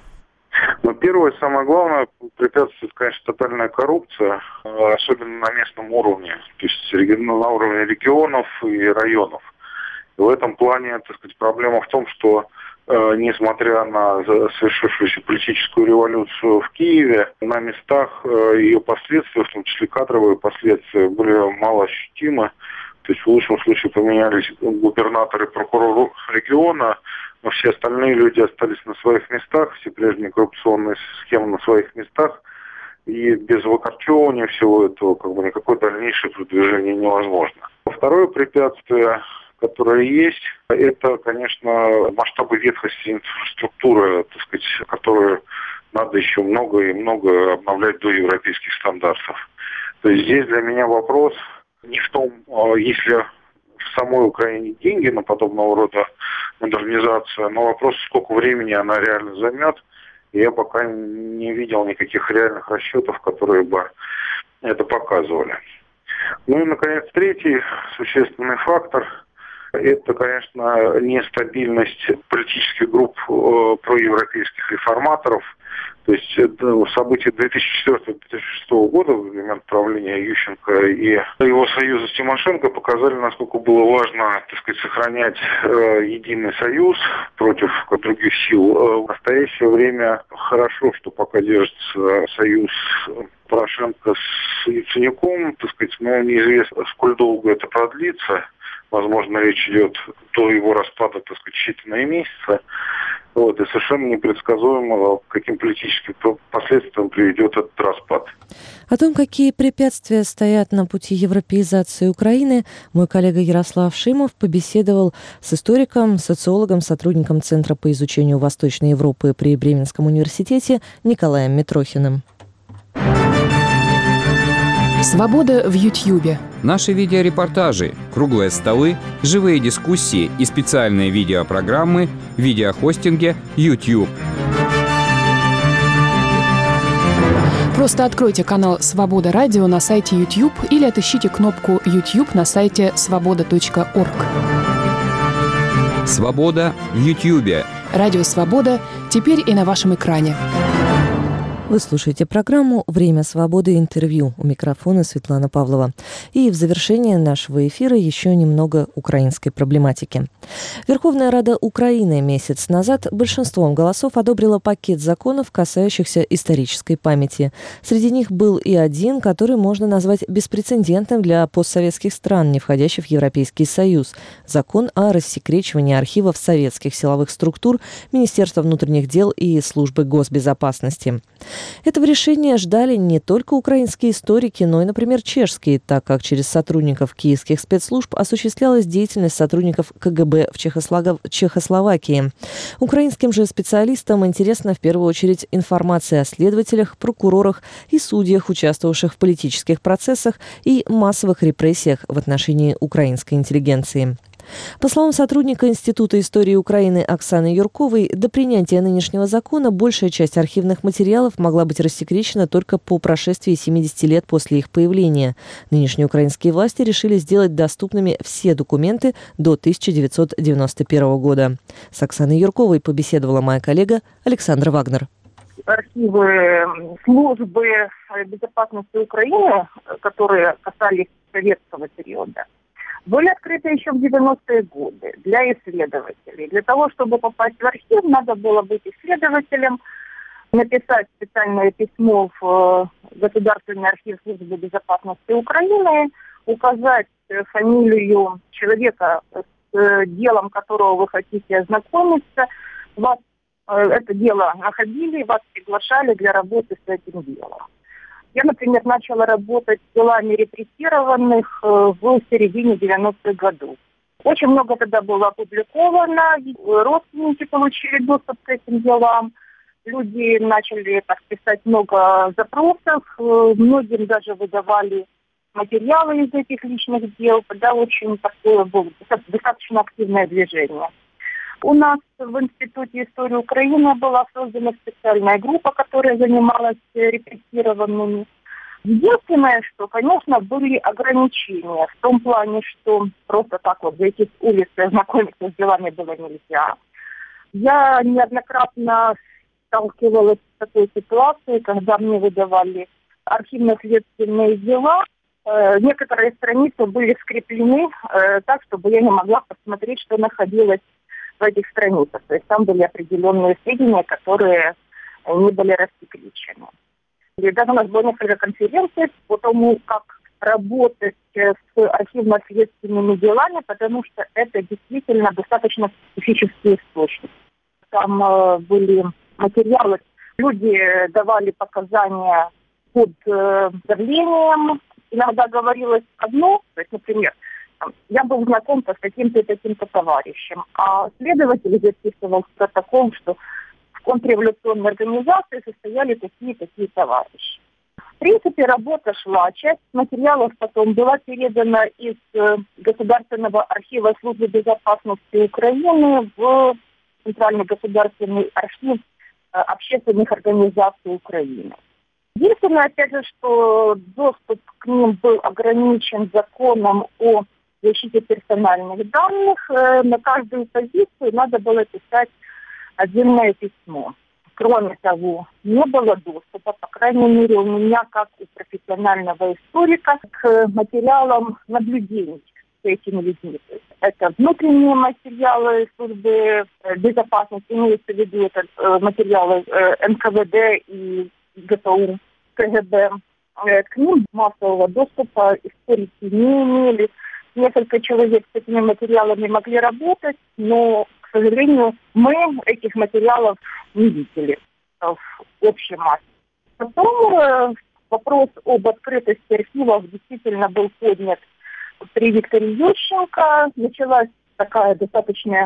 Первое, самое главное препятствие, это, конечно, тотальная коррупция, особенно на местном уровне, то есть на уровне регионов и районов. И в этом плане, так сказать, проблема в том, что несмотря на совершившуюся политическую революцию в Киеве, на местах ее последствия, в том числе кадровые последствия, были мало ощутимы. То есть в лучшем случае поменялись губернаторы и прокурор региона, но все остальные люди остались на своих местах, все прежние коррупционные схемы на своих местах, и без выкорчевывания всего этого никакое дальнейшее продвижение невозможно. Второе препятствие, которое есть, это, конечно, масштабы ветхости инфраструктуры, так сказать, которую надо еще много и много обновлять до европейских стандартов. То есть здесь для меня вопрос не в том, если в самой Украине деньги на подобного рода модернизацию, но вопрос, сколько времени она реально займет. И я пока не видел никаких реальных расчетов, которые бы это показывали. Ну и, наконец, третий существенный фактор – это, конечно, нестабильность политических групп проевропейских реформаторов. То есть это события 2004-2006 года, в момент правления Ющенко и его союза с Тимошенко, показали, насколько было важно, так сказать, сохранять единый союз против других сил. В настоящее время хорошо, что пока держится союз Порошенко с Яценюком, так сказать, но неизвестно, сколь долго это продлится. Возможно, речь идет до его распада, так сказать, считанные месяцы. И совершенно непредсказуемо, к каким политическим последствиям приведет этот распад. О том, какие препятствия стоят на пути европеизации Украины, мой коллега Ярослав Шимов побеседовал с историком, социологом, сотрудником Центра по изучению Восточной Европы при Бременском университете Николаем Митрохиным. Свобода в Ютьюбе. Наши видеорепортажи, круглые столы, живые дискуссии и специальные видеопрограммы в видеохостинге YouTube. Просто откройте канал «Свобода Радио» на сайте YouTube или отыщите кнопку YouTube на сайте svoboda.org. Свобода в Ютьюбе. Радио «Свобода» теперь и на вашем экране. Вы слушаете программу «Время свободы. Интервью». У микрофона Светлана Павлова. И в завершение нашего эфира еще немного украинской проблематики. Верховная Рада Украины месяц назад большинством голосов одобрила пакет законов, касающихся исторической памяти. Среди них был и один, который можно назвать беспрецедентным для постсоветских стран, не входящих в Европейский Союз. Закон о рассекречивании архивов советских силовых структур, Министерства внутренних дел и Службы госбезопасности. Этого решения ждали не только украинские историки, но и, например, чешские, так как через сотрудников киевских спецслужб осуществлялась деятельность сотрудников КГБ в Чехословакии. Украинским же специалистам интересна в первую очередь информация о следователях, прокурорах и судьях, участвовавших в политических процессах и массовых репрессиях в отношении украинской интеллигенции. По словам сотрудника Института истории Украины Оксаны Юрковой, до принятия нынешнего закона большая часть архивных материалов могла быть рассекречена только по прошествии 70 лет после их появления. Нынешние украинские власти решили сделать доступными все документы до 1991 года. С Оксаной Юрковой побеседовала моя коллега Александра Вагнер. Архивы службы безопасности Украины, которые касались советского периода, были открыты еще в 90-е годы для исследователей. Для того, чтобы попасть в архив, надо было быть исследователем, написать специальное письмо в Государственный архив службы безопасности Украины, указать фамилию человека, с делом которого вы хотите ознакомиться. Вас это дело находили, вас приглашали для работы с этим делом. Я, например, начала работать с делами репрессированных в середине 90-х годов. Очень много тогда было опубликовано, родственники получили доступ к этим делам, люди начали писать много запросов, многим даже выдавали материалы из этих личных дел, тогда очень такое было достаточно активное движение. У нас в Институте истории Украины была создана специальная группа, которая занималась репрессированными. Единственное, что, конечно, были ограничения в том плане, что просто так вот зайти с улицы и знакомиться с делами было нельзя. Я неоднократно сталкивалась с такой ситуацией, когда мне выдавали архивно-следственные дела. Некоторые страницы были скреплены так, чтобы я не могла посмотреть, что находилось в этих страницах. То есть там были определенные сведения, которые не были рассекречены. И даже у нас было несколько конференций по тому, как работать с архивно-следственными делами, потому что это действительно достаточно специфический источник. Там были материалы, люди давали показания под давлением, иногда говорилось одно, то есть, например, я был знаком с таким-то и таким-то товарищем, а следователь записывал в протокол, что в контрреволюционной организации состояли такие товарищи. В принципе, работа шла. Часть материалов потом была передана из Государственного архива Службы безопасности Украины в Центральный государственный архив общественных организаций Украины. Единственное, опять же, что доступ к ним был ограничен законом о защите персональных данных. На каждую позицию надо было писать отдельное письмо. Кроме того, не было доступа, по крайней мере, у меня, как у профессионального историка, к материалам наблюдений с этими людьми. Это внутренние материалы службы безопасности, имеется в виду это материалы НКВД и ГПУ, КГБ. К ним массового доступа историки не имели. Несколько человек с этими материалами могли работать, но, к сожалению, мы этих материалов не видели в общей массе. Потом вопрос об открытости архивов действительно был поднят при Викторе Ющенко. Началась такая достаточно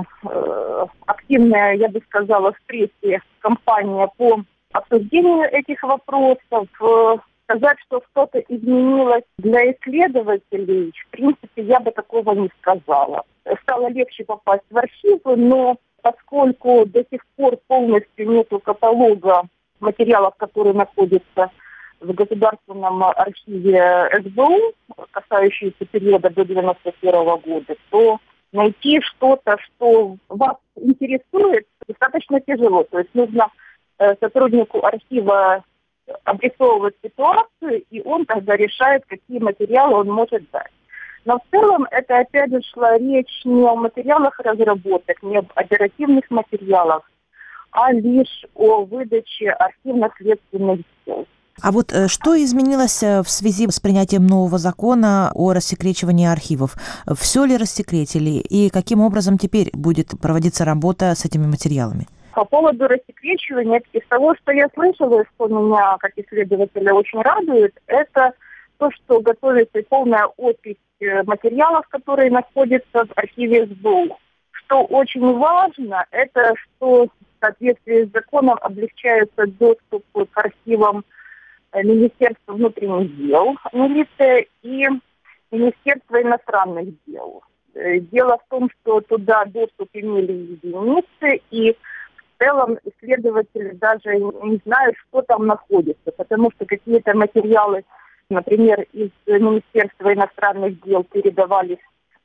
активная, я бы сказала, в прессе кампания по обсуждению этих вопросов. Сказать, что что-то изменилось для исследователей, в принципе, я бы такого не сказала. Стало легче попасть в архивы, но поскольку до сих пор полностью нету каталога материалов, которые находятся в Государственном архиве СБУ, касающиеся периода до 1991 года, то найти что-то, что вас интересует, достаточно тяжело. То есть нужно сотруднику архива обрисовывать ситуацию, и он тогда решает, какие материалы он может дать. Но в целом это опять же шла речь не о материалах разработок, не об оперативных материалах, а лишь о выдаче архивно-следственных дел. А вот что изменилось в связи с принятием нового закона о рассекречивании архивов? Все ли рассекретили и каким образом теперь будет проводиться работа с этими материалами? По поводу рассекречивания, из того, что я слышала, что меня, как исследователя, очень радует, это то, что готовится полная опись материалов, которые находятся в архиве СБУ. Что очень важно, это что в соответствии с законом облегчается доступ к архивам Министерства внутренних дел, милиция и Министерства иностранных дел. Дело в том, что туда доступ имели единицы, и в целом исследователи даже не знают, что там находится, потому что какие-то материалы, например, из Министерства иностранных дел передавались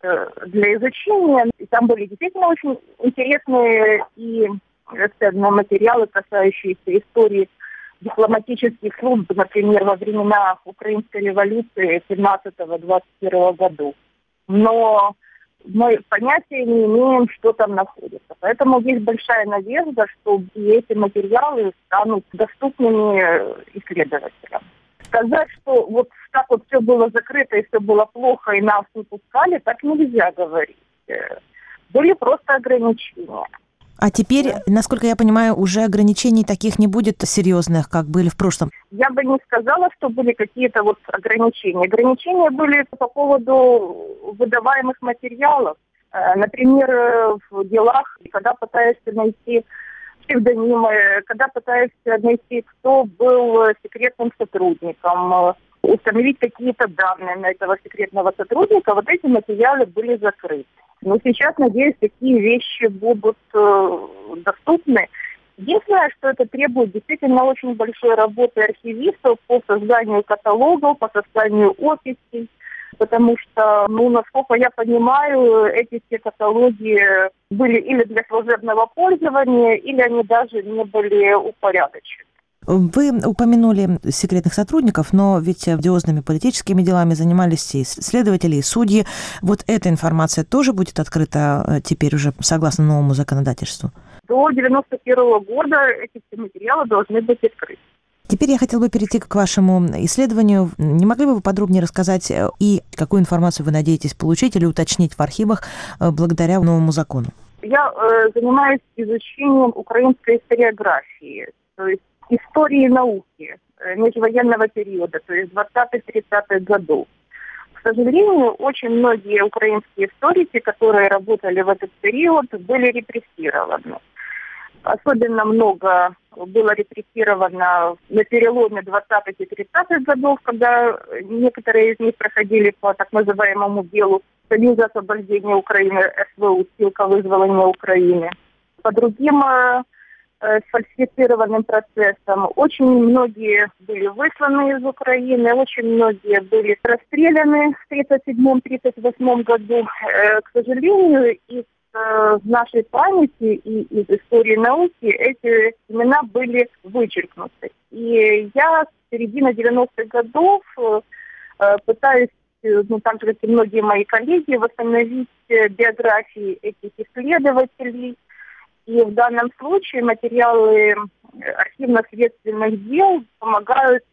для изучения, и там были действительно очень интересные и ценные материалы, касающиеся истории дипломатических служб, например, во времена Украинской революции 17-21 году. Но мы понятия не имеем, что там находится. Поэтому есть большая надежда, что и эти материалы станут доступными исследователям. Сказать, что вот так вот все было закрыто и все было плохо, и нас не пускали, так нельзя говорить. Были просто ограничения. А теперь, насколько я понимаю, уже ограничений таких не будет серьезных, как были в прошлом? Я бы не сказала, что были какие-то вот ограничения. Ограничения были по поводу выдаваемых материалов. Например, в делах, когда пытаешься найти псевдонимы, когда пытаешься найти, кто был секретным сотрудником, установить какие-то данные на этого секретного сотрудника, вот эти материалы были закрыты. Но сейчас, надеюсь, такие вещи будут доступны. Единственное, что это требует действительно очень большой работы архивистов по созданию каталогов, по созданию описей, потому что, насколько я понимаю, эти все каталоги были или для служебного пользования, или они даже не были упорядочены. Вы упомянули секретных сотрудников, но ведь одиозными политическими делами занимались и следователи, и судьи. Вот эта информация тоже будет открыта теперь уже согласно новому законодательству? До 1991 года эти все материалы должны быть открыты. Теперь я хотела бы перейти к вашему исследованию. Не могли бы вы подробнее рассказать, и какую информацию вы надеетесь получить или уточнить в архивах благодаря новому закону? Я занимаюсь изучением украинской историографии, то есть истории науки межвоенного периода, то есть 20-30-х годов. К сожалению, очень многие украинские историки, которые работали в этот период, были репрессированы. Особенно много было репрессировано на переломе 20-х и 30-х годов, когда некоторые из них проходили по так называемому делу Союза освобождения Украины, СВУ, ссылка вызволения Украины. По другим сфальсифицированным процессом. Очень многие были высланы из Украины, очень многие были расстреляны в 1937-1938 году. К сожалению, из нашей памяти и из истории науки эти имена были вычеркнуты. И я с середины 90-х годов пытаюсь, так же, как и многие мои коллеги, восстановить биографии этих исследователей. И в данном случае материалы архивно-следственных дел помогают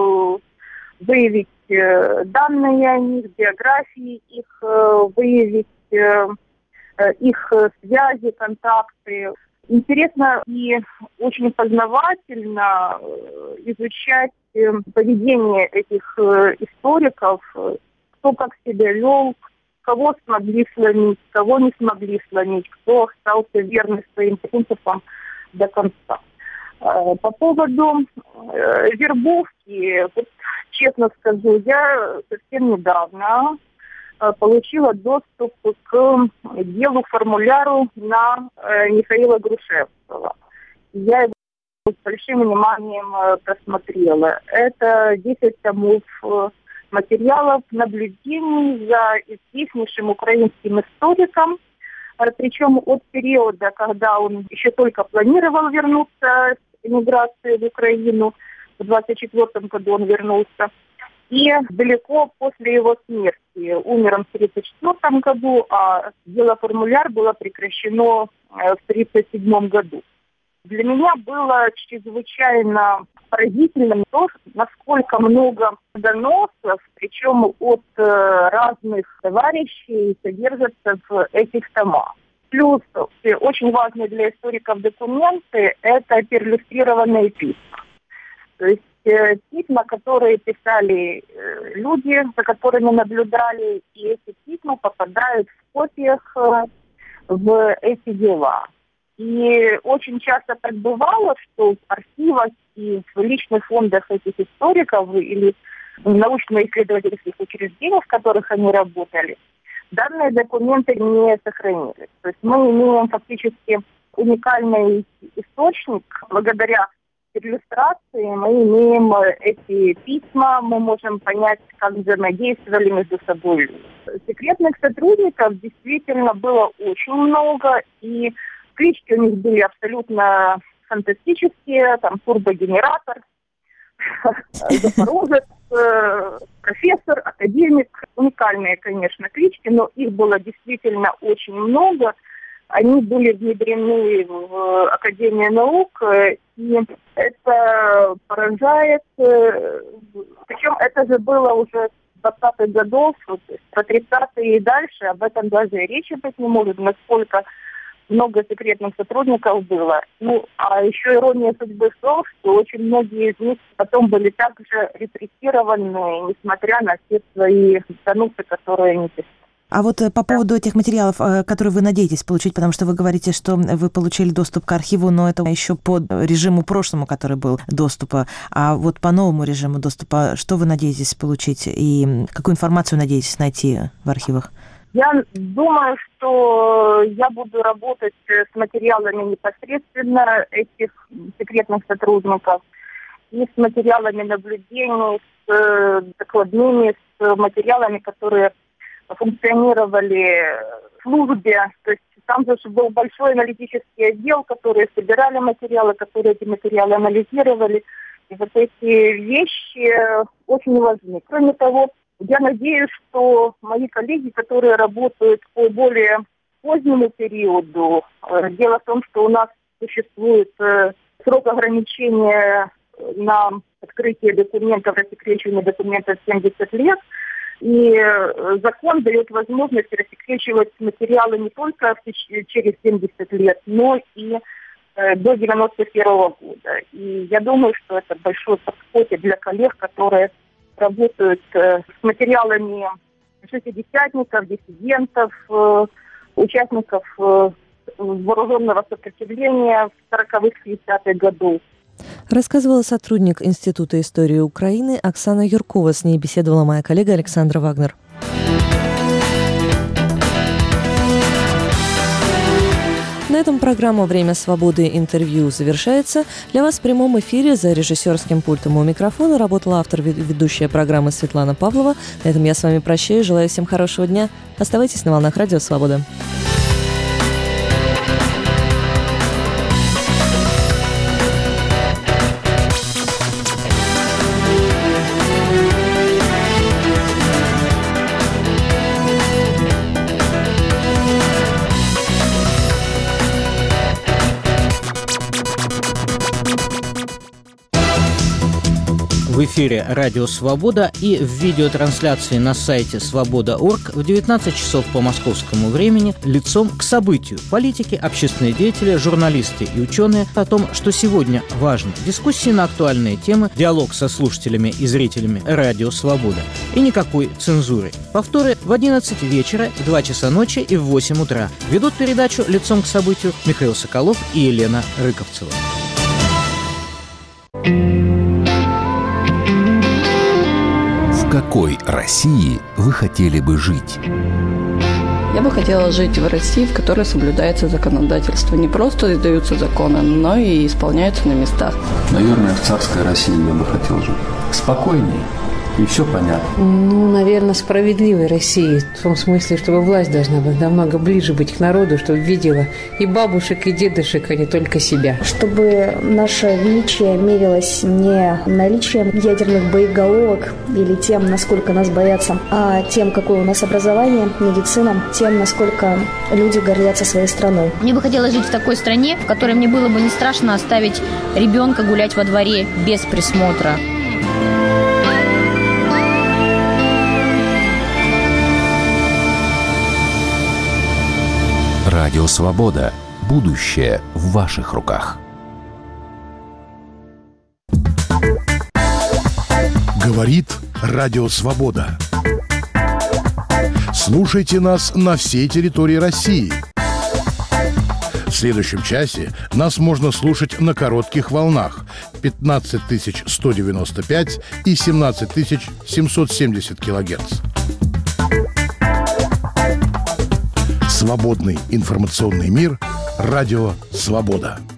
выявить данные о них, биографии их, выявить их связи, контакты. Интересно и очень познавательно изучать поведение этих историков, кто как себя вел, кого смогли сломить, кого не смогли сломить, кто остался верным своим принципам до конца. По поводу вербовки, вот, честно скажу, я совсем недавно получила доступ к делу, формуляру на Михаила Грушевского. Я его с большим вниманием просмотрела. Это 10 томов материалов наблюдений за известнейшим украинским историком, причем от периода, когда он еще только планировал вернуться с эмиграции в Украину, в 1924 году он вернулся, и далеко после его смерти. Умер он в 1934 году, а дело «Формуляр» было прекращено в 1937 году. Для меня было чрезвычайно поразительным то, насколько много доносов, причем от разных товарищей, содержатся в этих томах. Плюс очень важные для историков документы – это перлюстрированные письма. То есть письма, которые писали люди, за которыми наблюдали, и эти письма попадают в копиях в эти дела. И очень часто так бывало, что в архивах и в личных фондах этих историков или в научно-исследовательских учреждениях, в которых они работали, данные документы не сохранились. То есть мы имеем фактически уникальный источник. Благодаря иллюстрации мы имеем эти письма, мы можем понять, как взаимодействовали между собой. Секретных сотрудников действительно было очень много, и клички у них были абсолютно фантастические, там турбогенератор, запорожец, профессор, академик. Уникальные, конечно, клички, но их было действительно очень много. Они были внедрены в Академию наук, и это поражает. Причем это же было уже с 20-х годов, про 30-е и дальше, об этом даже и речи быть не может, насколько много секретных сотрудников было. Ну, а еще ирония судьбы в том, что очень многие из них потом были также репрессированы, несмотря на все свои доносы, которые они писали. А вот по поводу этих материалов, которые вы надеетесь получить, потому что вы говорите, что вы получили доступ к архиву, но это еще по режиму прошлому, который был доступа, а вот по новому режиму доступа, что вы надеетесь получить и какую информацию надеетесь найти в архивах? Я думаю, что я буду работать с материалами непосредственно этих секретных сотрудников и с материалами наблюдений, с докладными, с материалами, которые функционировали в службе. То есть там же был большой аналитический отдел, которые собирали материалы, которые эти материалы анализировали. И вот эти вещи очень важны. Кроме того, я надеюсь, что мои коллеги, которые работают по более позднему периоду, дело в том, что у нас существует срок ограничения на открытие документов, рассекречивание документов 70 лет, и закон дает возможность рассекречивать материалы не только через 70 лет, но и до 91 года. И я думаю, что это большой подход для коллег, которые работают с материалами шестидесятников, диссидентов, участников вооруженного сопротивления в 40-х, 50-х годах. Рассказывала сотрудник Института истории Украины Оксана Юркова. С ней беседовала моя коллега Александра Вагнер. На этом программа «Время свободы. Интервью» завершается. Для вас в прямом эфире за режиссерским пультом у микрофона работала автор ведущая программы Светлана Павлова. На этом я с вами прощаюсь. Желаю всем хорошего дня. Оставайтесь на волнах Радио Свобода. в эфире «Радио Свобода» и в видеотрансляции на сайте свобода.орг в 19 часов по московскому времени лицом к событию. Политики, общественные деятели, журналисты и ученые о том, что сегодня важно. Дискуссии на актуальные темы, диалог со слушателями и зрителями «Радио Свобода». И никакой цензуры. Повторы в 11 вечера, в 2 часа ночи и в 8 утра. Ведут передачу «Лицом к событию» Михаил Соколов и Елена Рыковцева. В какой России вы хотели бы жить? Я бы хотела жить в России, в которой соблюдается законодательство. Не просто издаются законы, но и исполняются на местах. Наверное, в царской России я бы хотел жить. Спокойнее. И все понятно. Наверное, справедливой России. В том смысле, чтобы власть должна быть намного ближе быть к народу, чтобы видела и бабушек, и дедушек, а не только себя. Чтобы наше величие мерилось не наличием ядерных боеголовок или тем, насколько нас боятся, а тем, какое у нас образование, медицина, тем, насколько люди гордятся своей страной. Мне бы хотелось жить в такой стране, в которой мне было бы не страшно оставить ребенка гулять во дворе без присмотра. Радио Свобода. Будущее в ваших руках. Говорит Радио Свобода. Слушайте нас на всей территории России. В следующем часе нас можно слушать на коротких волнах 15 195 и 17 770 килогерц. Свободный информационный мир. Радио Свобода.